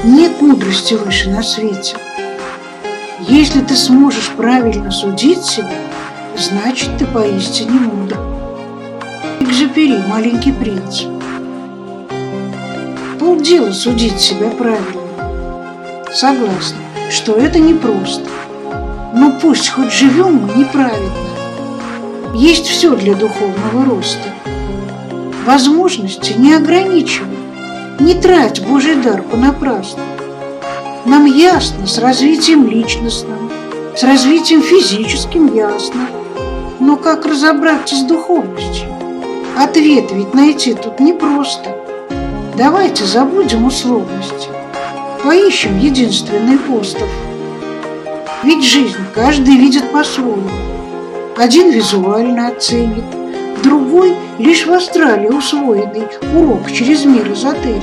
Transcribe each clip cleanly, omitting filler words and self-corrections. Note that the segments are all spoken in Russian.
Нет мудрости выше на свете. Если ты сможешь правильно судить себя, значит, ты поистине мудр. Экзюпери, «Маленький принц». Полдела судить себя правильно. Согласна, что это непросто. Но пусть хоть живем мы неправедно. Есть все для духовного роста. Возможности не ограничивай. Не трать Божий дар понапрасну. Нам ясно с развитием личностным, с развитием физическим ясно. Но как разобраться с духовностью? Ответ ведь найти тут непросто. Давайте забудем условности. Поищем единственный остров. Ведь жизнь каждый видит по-своему. Один визуально оценит, другой лишь в астрале усвоенный урок через мир эзотерики.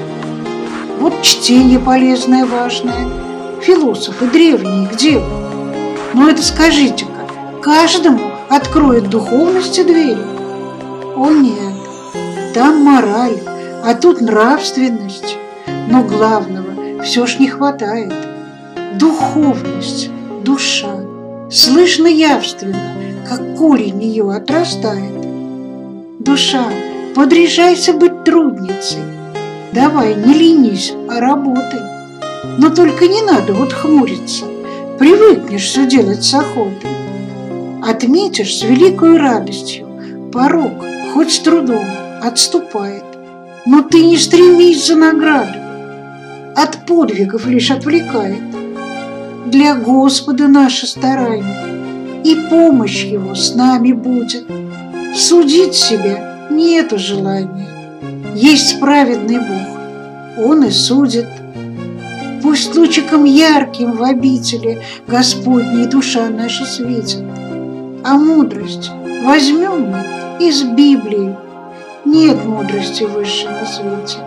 Вот чтение полезное, важное. Философы древние, где вы? Но это скажите-ка, каждому откроет духовности двери? О нет, там мораль, а тут нравственность. Но главного все ж не хватает. Духовность, душа. Слышно явственно, как корень ее отрастает. Душа, подряжайся быть трудницей. Давай, не ленись, а работай. Но только не надо вот хмуриться. Привыкнешь все делать с охотой. Отметишь с великой радостью. Порог, хоть с трудом, отступает. Но ты не стремись за награду. От подвигов лишь отвлекает. Для Господа наше старание, и помощь Его с нами будет. Судить себя нету желания. Есть праведный Бог, Он и судит. Пусть лучиком ярким в обители Господней душа наша светит. А мудрость возьмем мы из Библии. Нет мудрости выше на свете.